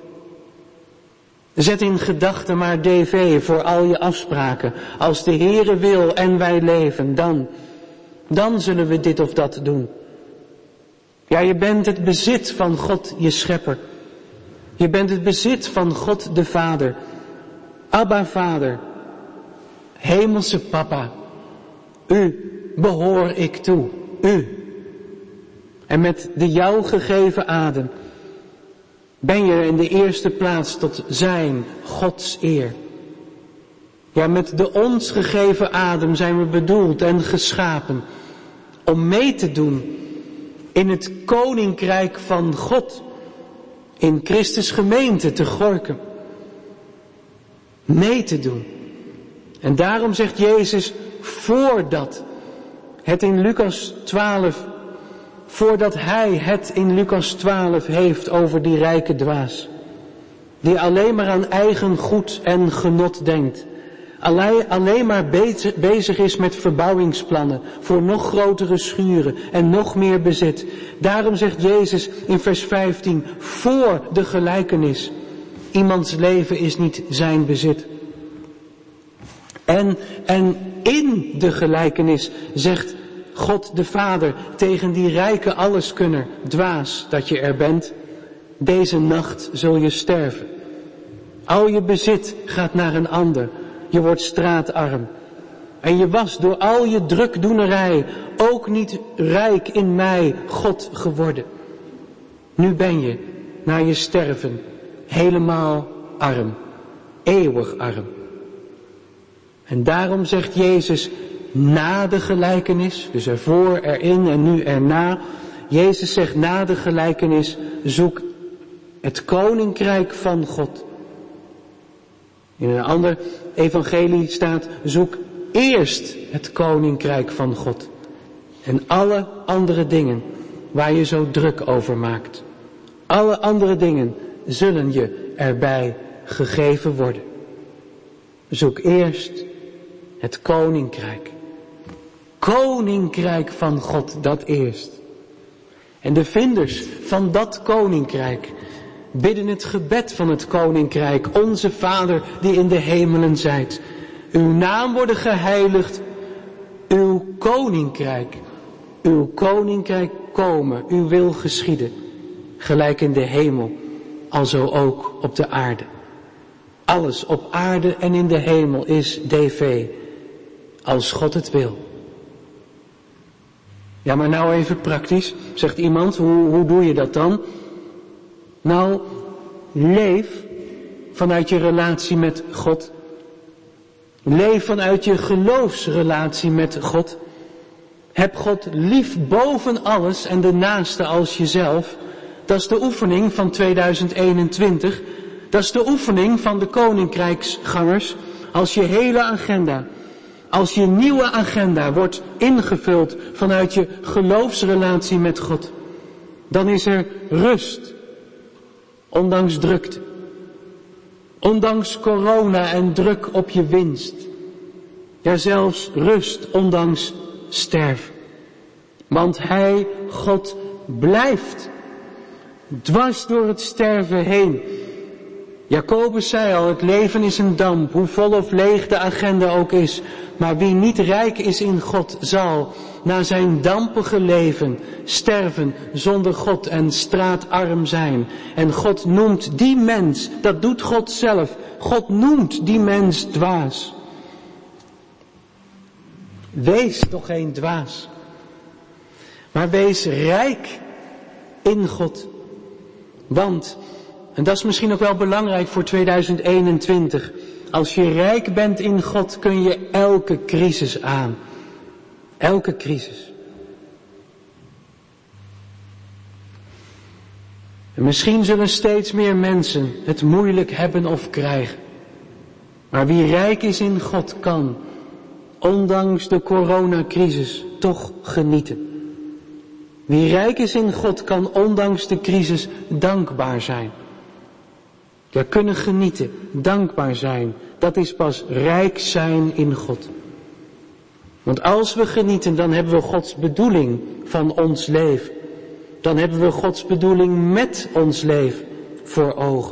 Speaker 2: Zet in gedachten maar D V voor al je afspraken. Als de Heere wil en wij leven, dan, dan zullen we dit of dat doen. Ja, je bent het bezit van God, je schepper. Je bent het bezit van God de Vader. Abba Vader. Hemelse Papa. U behoor ik toe. U. En met de jou gegeven adem ben je in de eerste plaats tot zijn, Gods eer. Ja, met de ons gegeven adem zijn we bedoeld en geschapen om mee te doen in het koninkrijk van God, in Christus gemeente te Gorkum. Mee te doen. En daarom zegt Jezus, voordat het in Lucas twaalf, voordat hij het in Lucas twaalf heeft over die rijke dwaas, die alleen maar aan eigen goed en genot denkt, alleen, alleen maar bezig, bezig is met verbouwingsplannen voor nog grotere schuren en nog meer bezit. Daarom zegt Jezus in vers vijftien, voor de gelijkenis, iemands leven is niet zijn bezit. En, en in de gelijkenis zegt God de Vader tegen die rijke alleskunner, dwaas dat je er bent, deze nacht zul je sterven. Al je bezit gaat naar een ander, je wordt straatarm. En je was door al je drukdoenerij ook niet rijk in mij, God, geworden. Nu ben je, na je sterven, helemaal arm, eeuwig arm. En daarom zegt Jezus, na de gelijkenis, dus ervoor, erin en nu erna. Jezus zegt na de gelijkenis, zoek het koninkrijk van God. In een ander evangelie staat, zoek eerst het koninkrijk van God. En alle andere dingen waar je zo druk over maakt. Alle andere dingen zullen je erbij gegeven worden. Zoek eerst het koninkrijk. Koninkrijk van God, dat eerst. En de vinders van dat koninkrijk bidden het gebed van het koninkrijk. Onze Vader die in de hemelen zijt. Uw naam worden geheiligd. Uw koninkrijk. Uw koninkrijk komen. Uw wil geschieden. Gelijk in de hemel. Alzo ook op de aarde. Alles op aarde en in de hemel is D V. Als God het wil. Ja, maar nou even praktisch, zegt iemand, hoe, hoe doe je dat dan? Nou, leef vanuit je relatie met God. Leef vanuit je geloofsrelatie met God. Heb God lief boven alles en de naaste als jezelf. Dat is de oefening van tweeduizend eenentwintig. Dat is de oefening van de koninkrijksgangers. Als je hele agenda, als je nieuwe agenda wordt ingevuld vanuit je geloofsrelatie met God, dan is er rust, ondanks drukte, ondanks corona en druk op je winst. Ja, zelfs rust, ondanks sterven. Want Hij, God, blijft dwars door het sterven heen. Jacobus zei al, het leven is een damp, hoe vol of leeg de agenda ook is. Maar wie niet rijk is in God, zal na zijn dampige leven sterven zonder God en straatarm zijn. En God noemt die mens, dat doet God zelf, God noemt die mens dwaas. Wees toch geen dwaas, maar wees rijk in God. Want, en dat is misschien ook wel belangrijk voor tweeduizend eenentwintig, als je rijk bent in God kun je elke crisis aan. Elke crisis. En misschien zullen steeds meer mensen het moeilijk hebben of krijgen. Maar wie rijk is in God kan, ondanks de coronacrisis, toch genieten. Wie rijk is in God kan ondanks de crisis dankbaar zijn. Ja, kunnen genieten, dankbaar zijn, dat is pas rijk zijn in God. Want als we genieten, dan hebben we Gods bedoeling van ons leven. Dan hebben we Gods bedoeling met ons leven voor ogen.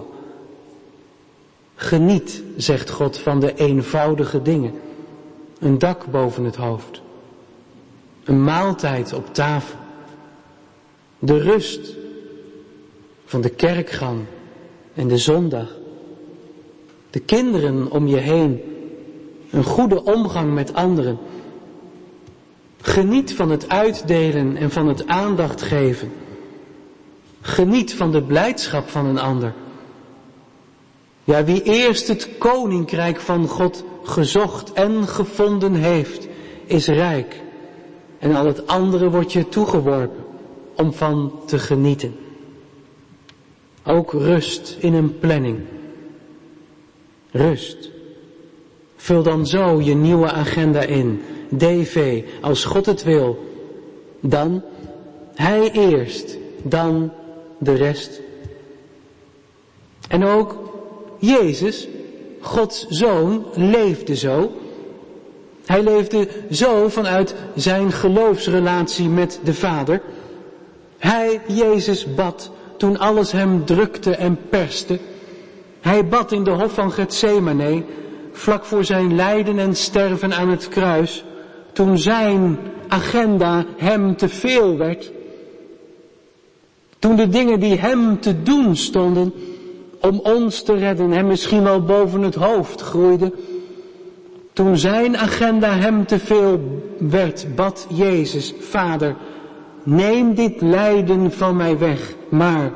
Speaker 2: Geniet, zegt God, van de eenvoudige dingen. Een dak boven het hoofd. Een maaltijd op tafel. De rust van de kerkgang en de zondag. De kinderen om je heen. Een goede omgang met anderen. Geniet van het uitdelen en van het aandacht geven. Geniet van de blijdschap van een ander. Ja, wie eerst het koninkrijk van God gezocht en gevonden heeft, is rijk. En al het andere wordt je toegeworpen om van te genieten. Ook rust in een planning. Rust. Vul dan zo je nieuwe agenda in. D V, als God het wil. Dan Hij eerst, dan de rest. En ook Jezus, Gods Zoon, leefde zo. Hij leefde zo vanuit zijn geloofsrelatie met de Vader. Hij, Jezus, bad toen alles hem drukte en perste. Hij bad in de hof van Getsemane, vlak voor zijn lijden en sterven aan het kruis, toen zijn agenda hem te veel werd. Toen de dingen die hem te doen stonden om ons te redden hem misschien wel boven het hoofd groeiden. Toen zijn agenda hem te veel werd, bad Jezus, Vader, neem dit lijden van mij weg, maar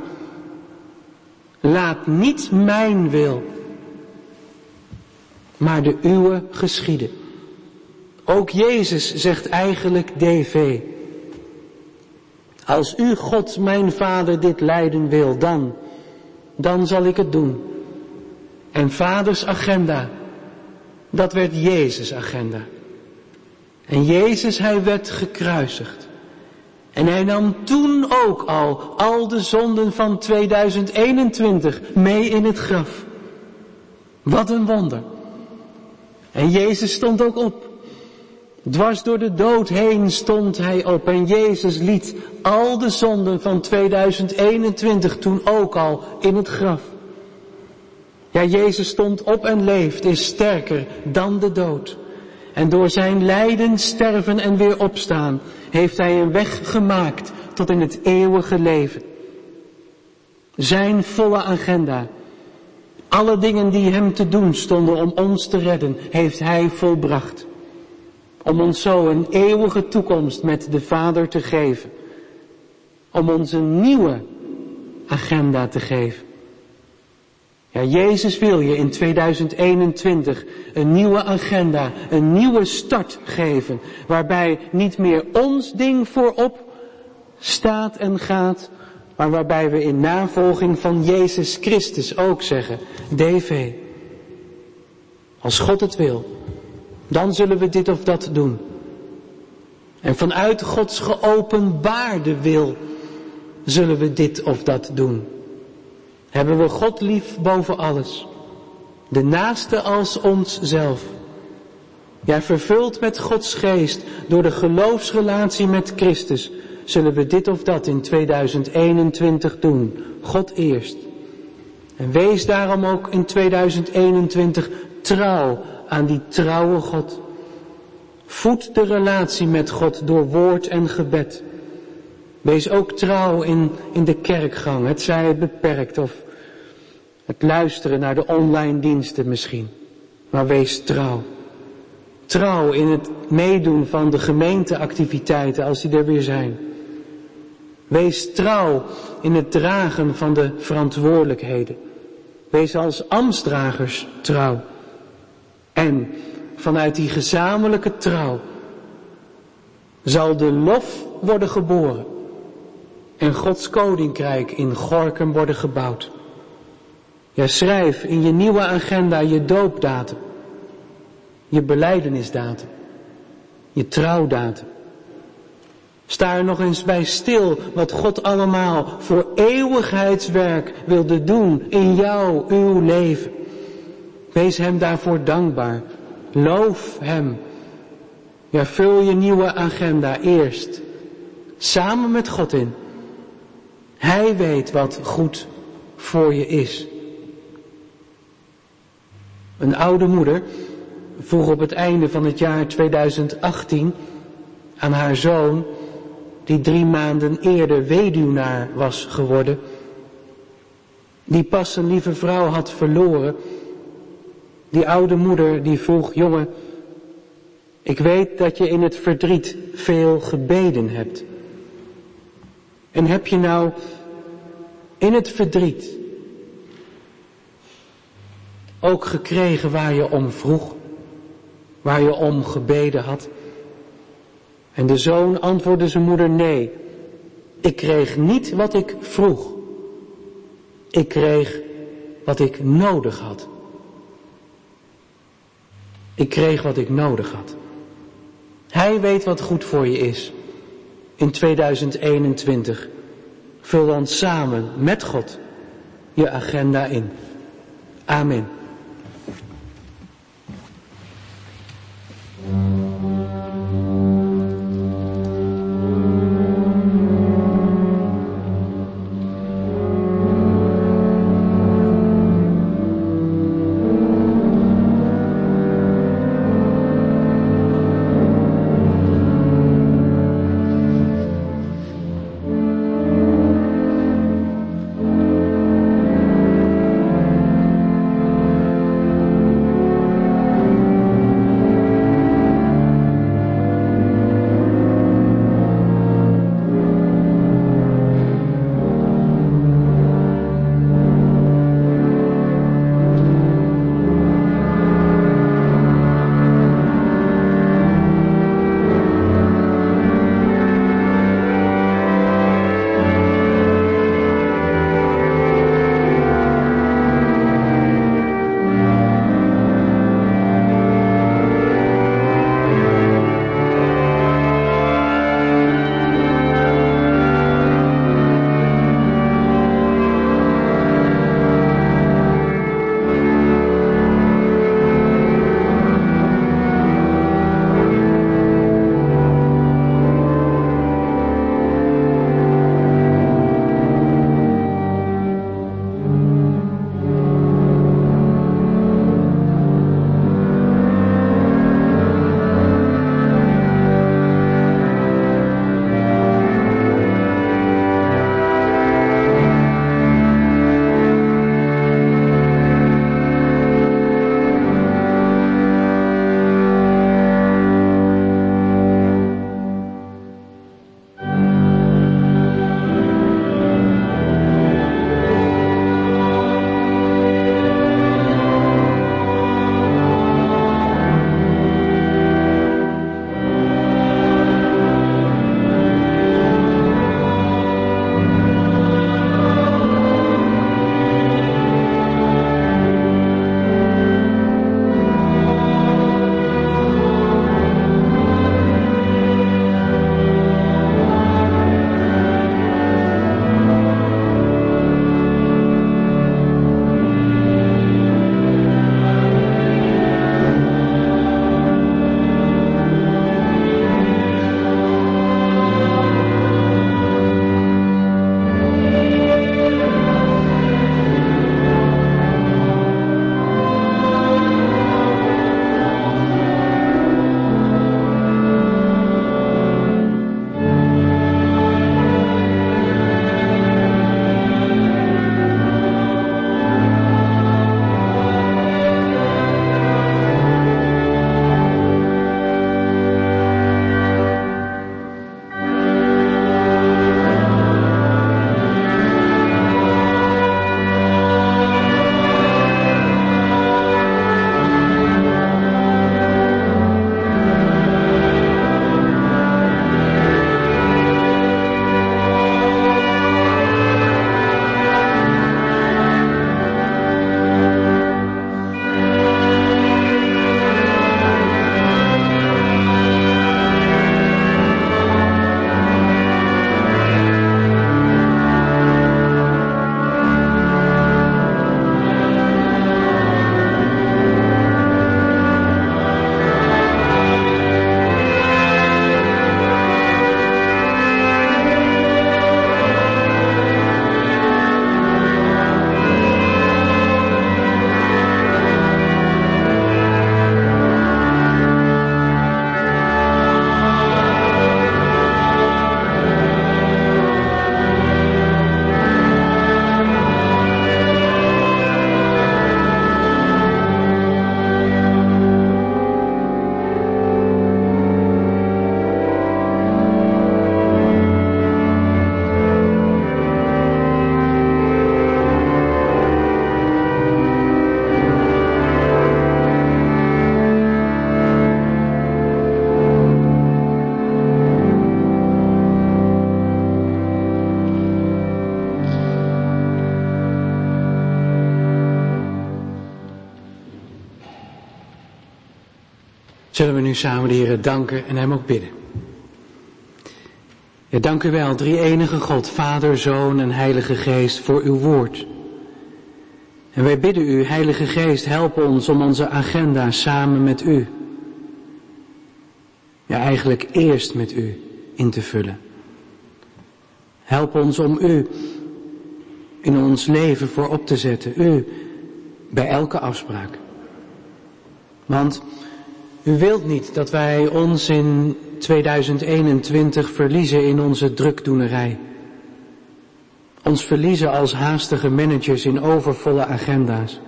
Speaker 2: laat niet mijn wil, maar de uwe geschieden. Ook Jezus zegt eigenlijk D V. Als u, God, mijn Vader, dit lijden wil, dan, dan zal ik het doen. En Vaders agenda, dat werd Jezus' agenda. En Jezus, hij werd gekruisigd. En hij nam toen ook al, al de zonden van tweeduizend eenentwintig mee in het graf. Wat een wonder. En Jezus stond ook op. Dwars door de dood heen stond hij op. En Jezus liet al de zonden van tweeduizend eenentwintig toen ook al in het graf. Ja, Jezus stond op en leeft, is sterker dan de dood. En door zijn lijden, sterven en weer opstaan, heeft hij een weg gemaakt tot in het eeuwige leven. Zijn volle agenda, alle dingen die hem te doen stonden om ons te redden, heeft hij volbracht. Om ons zo een eeuwige toekomst met de Vader te geven. Om ons een nieuwe agenda te geven. Ja, Jezus wil je in tweeduizend eenentwintig een nieuwe agenda, een nieuwe start geven. Waarbij niet meer ons ding voorop staat en gaat. Maar waarbij we in navolging van Jezus Christus ook zeggen, D V. Als God het wil, dan zullen we dit of dat doen. En vanuit Gods geopenbaarde wil zullen we dit of dat doen. Hebben we God lief boven alles. De naaste als onszelf. Ja, vervuld met Gods geest door de geloofsrelatie met Christus, zullen we dit of dat in tweeduizend eenentwintig doen. God eerst. En wees daarom ook in tweeduizend eenentwintig trouw aan die trouwe God. Voed de relatie met God door woord en gebed. Wees ook trouw in, in de kerkgang, het zij het beperkt of het luisteren naar de online diensten misschien. Maar wees trouw. Trouw in het meedoen van de gemeenteactiviteiten als die er weer zijn. Wees trouw in het dragen van de verantwoordelijkheden. Wees als ambtsdragers trouw. En vanuit die gezamenlijke trouw zal de lof worden geboren en Gods koninkrijk in Gorinchem worden gebouwd. Ja, schrijf in je nieuwe agenda je doopdatum, je belijdenisdatum, je trouwdatum. Sta er nog eens bij stil wat God allemaal voor eeuwigheidswerk wilde doen in jou, uw leven. Wees hem daarvoor dankbaar. Loof hem. Ja, vul je nieuwe agenda eerst samen met God in. Hij weet wat goed voor je is. Een oude moeder vroeg op het einde van het jaar tweeduizend achttien aan haar zoon, die drie maanden eerder weduwnaar was geworden, die pas een lieve vrouw had verloren. Die oude moeder die vroeg: jongen, ik weet dat je in het verdriet veel gebeden hebt. En heb je nou in het verdriet ook gekregen waar je om vroeg, waar je om gebeden had? En de zoon antwoordde zijn moeder: nee, ik kreeg niet wat ik vroeg. Ik kreeg wat ik nodig had. Ik kreeg wat ik nodig had. Hij weet wat goed voor je is. In tweeduizend eenentwintig. Vul dan samen met God je agenda in. Amen. Zullen we nu samen de Heer danken en hem ook bidden. Ja, dank u wel, drie-enige God, Vader, Zoon en Heilige Geest, voor uw woord. En wij bidden u, Heilige Geest, help ons om onze agenda samen met u, ja eigenlijk eerst met u, in te vullen. Help ons om u in ons leven voorop te zetten, u bij elke afspraak. Want u wilt niet dat wij ons in tweeduizend eenentwintig verliezen in onze drukdoenerij. Ons verliezen als haastige managers in overvolle agenda's.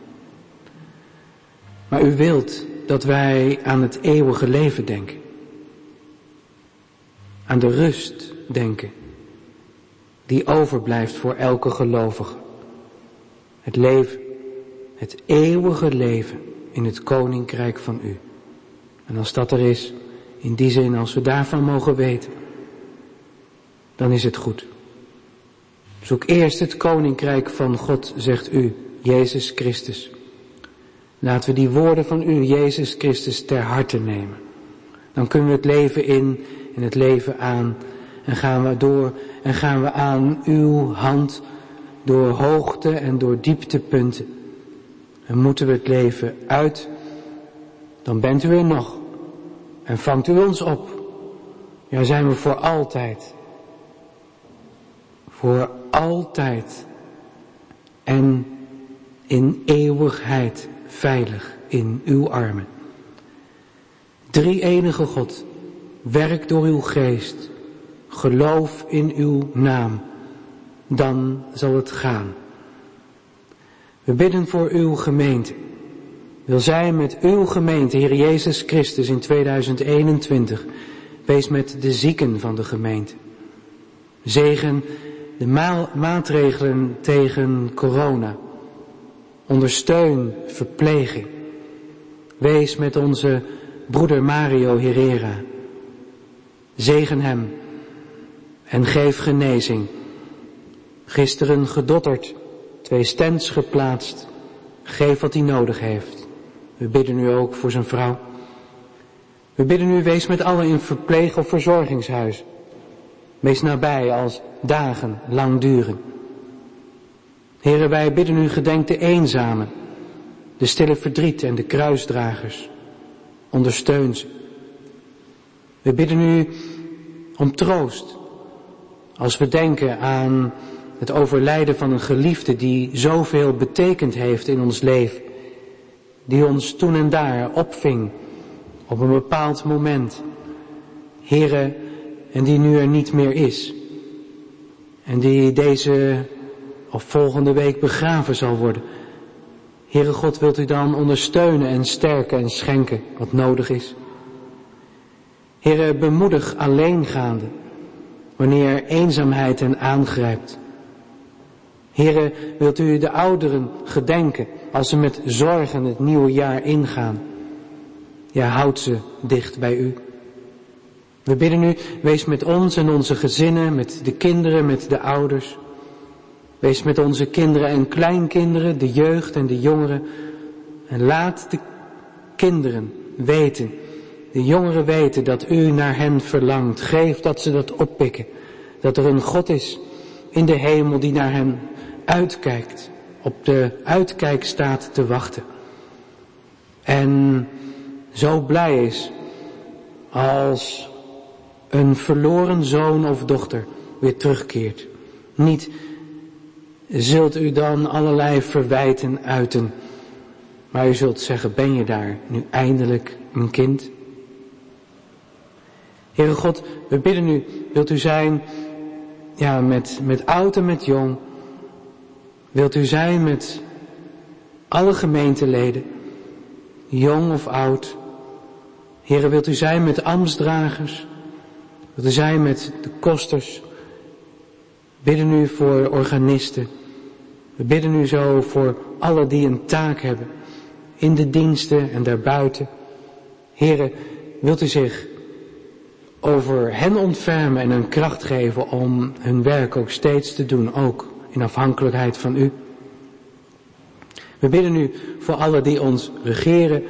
Speaker 2: Maar u wilt dat wij aan het eeuwige leven denken. Aan de rust denken, die overblijft voor elke gelovige. Het leven, het eeuwige leven in het koninkrijk van u. En als dat er is, in die zin, als we daarvan mogen weten, dan is het goed. Zoek eerst het koninkrijk van God, zegt u, Jezus Christus. Laten we die woorden van u, Jezus Christus, ter harte nemen. Dan kunnen we het leven in en het leven aan. En gaan we door en gaan we aan uw hand door hoogte en door dieptepunten. En moeten we het leven uit, dan bent u er nog. En vangt u ons op. Ja, zijn we voor altijd. Voor altijd. En in eeuwigheid veilig in uw armen. Drie-enige God, werk door uw geest. Geloof in uw naam. Dan zal het gaan. We bidden voor uw gemeente. Wil zij met uw gemeente, Heer Jezus Christus, in tweeduizend eenentwintig, wees met de zieken van de gemeente. Zegen de ma- maatregelen tegen corona. Ondersteun verpleging. Wees met onze broeder Mario Herrera. Zegen hem en geef genezing. Gisteren gedotterd, twee stents geplaatst. Geef wat hij nodig heeft. We bidden u ook voor zijn vrouw. We bidden u, wees met allen in verpleeg- of verzorgingshuis. Wees nabij als dagen lang duren. Heren, wij bidden u, gedenk de eenzamen, de stille verdriet en de kruisdragers. Ondersteun ze. We bidden u om troost. Als we denken aan het overlijden van een geliefde die zoveel betekend heeft in ons leven. Die ons toen en daar opving op een bepaald moment. Heren, en die nu er niet meer is. En die deze of volgende week begraven zal worden. Heere God, wilt u dan ondersteunen en sterken en schenken wat nodig is. Heere, bemoedig alleengaande wanneer eenzaamheid hen aangrijpt. Heere, wilt u de ouderen gedenken als ze met zorgen het nieuwe jaar ingaan. Ja, houd ze dicht bij u. We bidden u, wees met ons en onze gezinnen, met de kinderen, met de ouders. Wees met onze kinderen en kleinkinderen, de jeugd en de jongeren. En laat de kinderen weten, de jongeren weten dat u naar hen verlangt. Geef dat ze dat oppikken. Dat er een God is in de hemel die naar hen uitkijkt. Op de uitkijk staat te wachten. En zo blij is als een verloren zoon of dochter weer terugkeert. Niet zult u dan allerlei verwijten uiten, maar u zult zeggen, ben je daar nu eindelijk een kind? Heere God, we bidden u, wilt u zijn, ja, met, met oud en met jong. Wilt u zijn met alle gemeenteleden, jong of oud. Heere, wilt u zijn met ambtsdragers. Wilt u zijn met de kosters. Bidden u voor organisten. We bidden u zo voor alle die een taak hebben. In de diensten en daarbuiten. Heere, wilt u zich over hen ontfermen en hun kracht geven om hun werk ook steeds te doen. Ook in afhankelijkheid van u. We bidden u voor alle die ons regeren.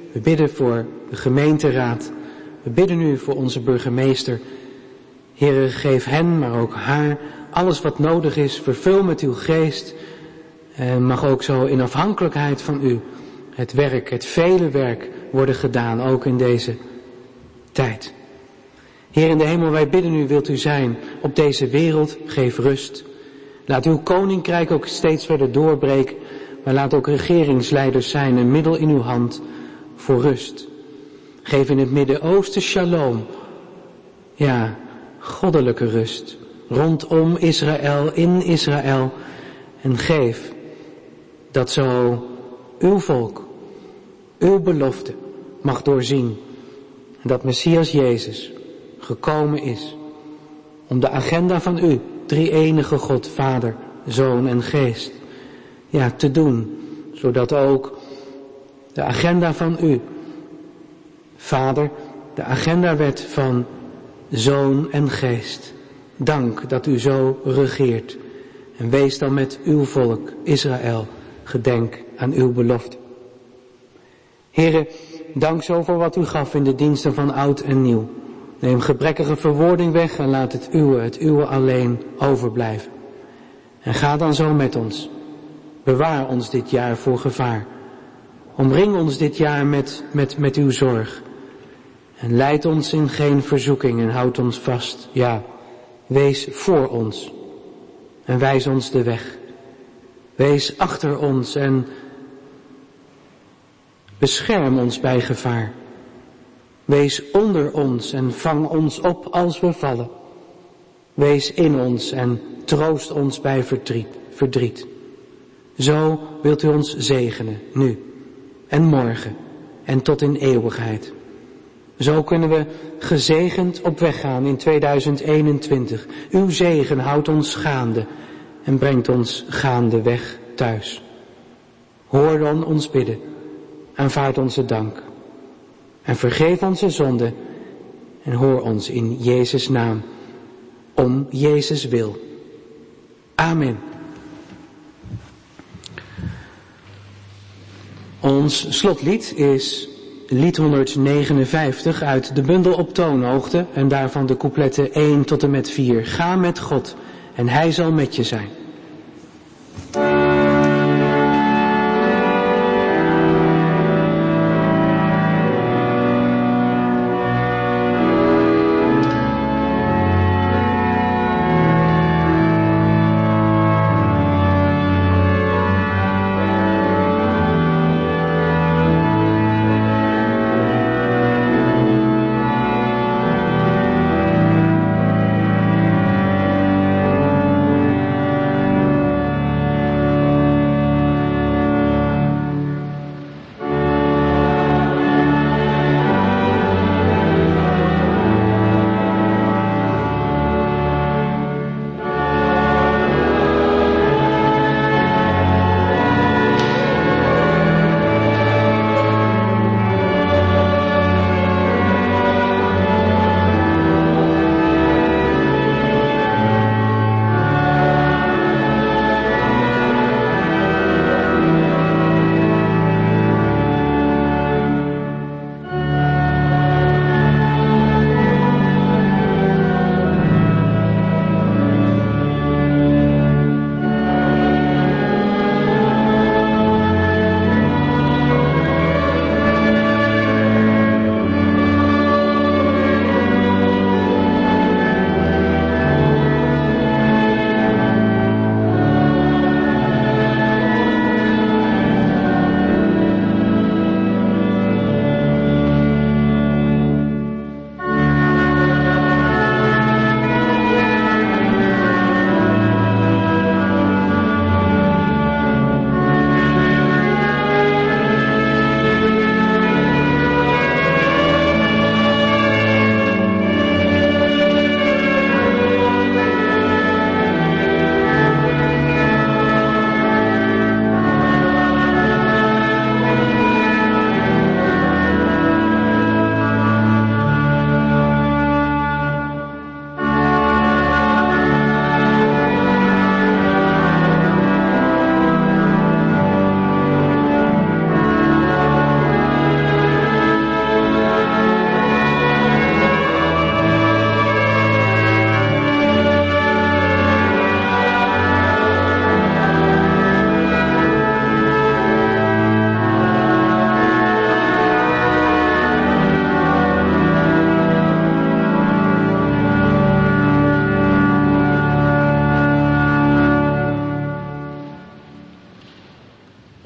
Speaker 2: We bidden voor de gemeenteraad. We bidden u voor onze burgemeester. Heere, geef hen, maar ook haar, alles wat nodig is. Vervul met uw geest. En mag ook zo in afhankelijkheid van u het werk, het vele werk worden gedaan, ook in deze tijd. Heer in de hemel, wij bidden u, wilt u zijn op deze wereld, geef rust. Laat uw koninkrijk ook steeds verder doorbreken, maar laat ook regeringsleiders zijn een middel in uw hand voor rust. Geef in het Midden-Oosten shalom, ja, goddelijke rust, rondom Israël, in Israël, en geef dat zo uw volk, uw belofte mag doorzien. En dat Messias Jezus gekomen is om de agenda van u, drie-enige God, Vader, Zoon en Geest, ja, te doen. Zodat ook de agenda van u, Vader, de agenda werd van Zoon en Geest. Dank dat u zo regeert. En wees dan met uw volk, Israël, gedenk aan uw belofte. Here, dank zo voor wat u gaf in de diensten van oud en nieuw. Neem gebrekkige verwoording weg en laat het uwe, het uwe alleen overblijven. En ga dan zo met ons. Bewaar ons dit jaar voor gevaar. Omring ons dit jaar met, met, met uw zorg. En leid ons in geen verzoeking en houd ons vast. Ja, wees voor ons. En wijs ons de weg. Wees achter ons en bescherm ons bij gevaar. Wees onder ons en vang ons op als we vallen. Wees in ons en troost ons bij verdriet. verdriet. Zo wilt u ons zegenen, nu en morgen en tot in eeuwigheid. Zo kunnen we gezegend op weg gaan in tweeduizend eenentwintig. Uw zegen houdt ons gaande en brengt ons gaande weg thuis. Hoor dan ons bidden, aanvaard onze dank en vergeef onze zonden en hoor ons in Jezus' naam, om Jezus wil. Amen. Ons slotlied is lied honderdnegenenvijftig uit de bundel Op toonhoogte en daarvan de coupletten één tot en met vier. Ga met God en hij zal met je zijn.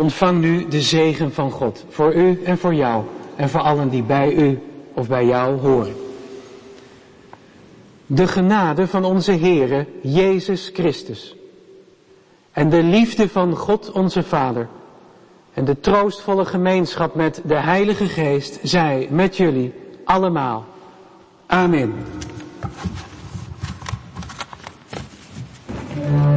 Speaker 2: Ontvang nu de zegen van God, voor u en voor jou en voor allen die bij u of bij jou horen. De genade van onze Heere Jezus Christus en de liefde van God onze Vader en de troostvolle gemeenschap met de Heilige Geest zij met jullie allemaal. Amen.